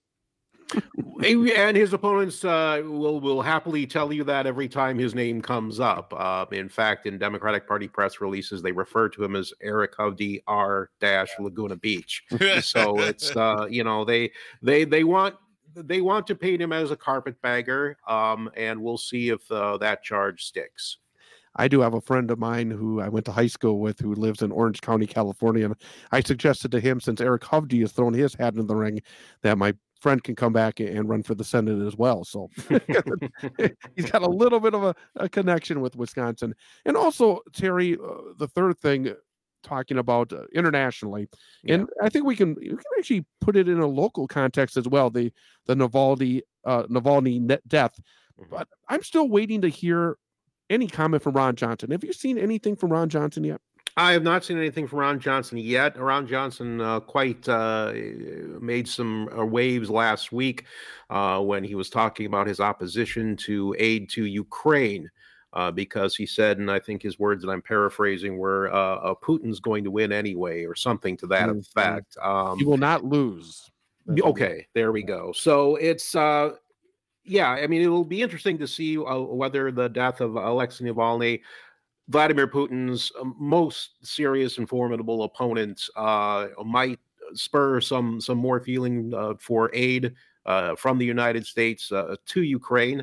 And his opponents will happily tell you that every time his name comes up. In fact, in Democratic Party press releases, they refer to him as Eric Hovde R. Laguna Beach. So it's they want to paint him as a carpetbagger, and we'll see if that charge sticks. I do have a friend of mine who I went to high school with who lives in Orange County, California. And I suggested to him, since Eric Hovde has thrown his hat in the ring, that my friend can come back and run for the Senate as well. So he's got a little bit of a connection with Wisconsin. And also, Terry, the third thing, talking about internationally, and I think we can actually put it in a local context as well, the Navalny death. But I'm still waiting to hear any comment from Ron Johnson. Have you seen anything from Ron Johnson yet? I have not seen anything from Ron Johnson yet. Ron Johnson quite made some waves last week when he was talking about his opposition to aid to Ukraine, because he said, and I think his words that I'm paraphrasing were, Putin's going to win anyway, or something to that effect. He will not lose. Okay, there we go. So it's... yeah, I mean, it will be interesting to see whether the death of Alexei Navalny, Vladimir Putin's most serious and formidable opponent, might spur some more feeling for aid from the United States to Ukraine.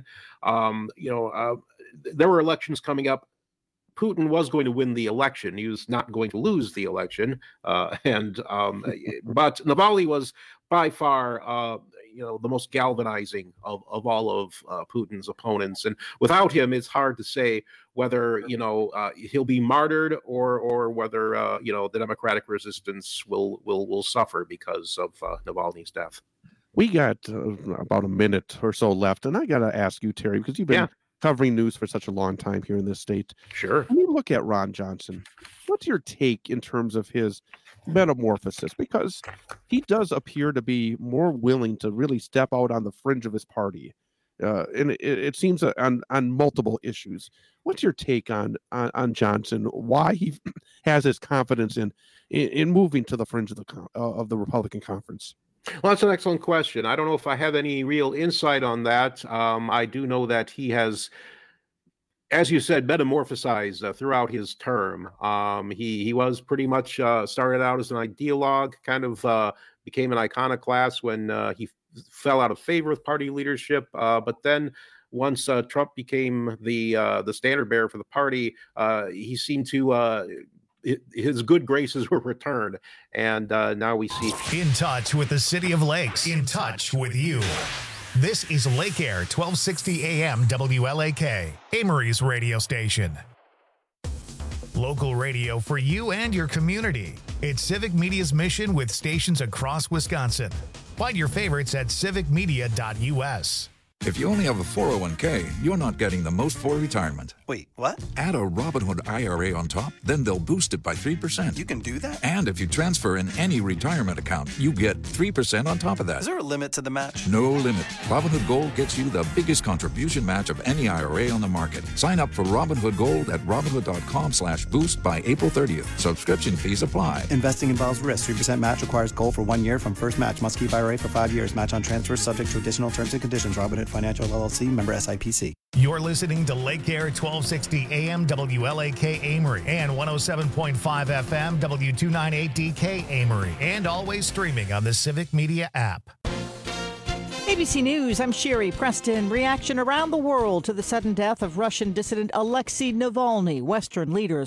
There were elections coming up. Putin was going to win the election. He was not going to lose the election. But Navalny was by far the most galvanizing of all of Putin's opponents. And without him, it's hard to say whether, he'll be martyred or whether, the democratic resistance will suffer because of Navalny's death. We got about a minute or so left. And I got to ask you, Terry, because you've been covering news for such a long time here in this state. Sure. When you look at Ron Johnson, what's your take in terms of his metamorphosis? Because he does appear to be more willing to really step out on the fringe of his party. And it seems on multiple issues. What's your take on Johnson? Why he has his confidence in moving to the fringe of the Republican conference? Well, that's an excellent question. I don't know if I have any real insight on that. I do know that he has, as you said, metamorphosized throughout his term. He was pretty much started out as an ideologue, kind of became an iconoclast when he fell out of favor with party leadership. But then once Trump became the standard bearer for the party, he seemed to his good graces were returned, and now we see. In touch with the City of Lakes. In touch with you. This is Lake Air 1260 AM WLAK, Amory's radio station. Local radio for you and your community. It's Civic Media's mission with stations across Wisconsin. Find your favorites at civicmedia.us. If you only have a 401k, you're not getting the most for retirement. Wait, what? Add a Robinhood IRA on top, then they'll boost it by 3%. You can do that? And if you transfer in any retirement account, you get 3% on top of that. Is there a limit to the match? No limit. Robinhood Gold gets you the biggest contribution match of any IRA on the market. Sign up for Robinhood Gold at Robinhood.com/boost by April 30th. Subscription fees apply. Investing involves risk. 3% match requires gold for 1 year from first match. Must keep IRA for 5 years. Match on transfers subject to additional terms and conditions. Robinhood Financial LLC, member SIPC. You're listening to Lake Air 1260 AM WLAK Amory and 107.5 FM W298DK Amory, and always streaming on the Civic Media app. ABC News, I'm Sherry Preston. Reaction around the world to the sudden death of Russian dissident Alexei Navalny. Western leaders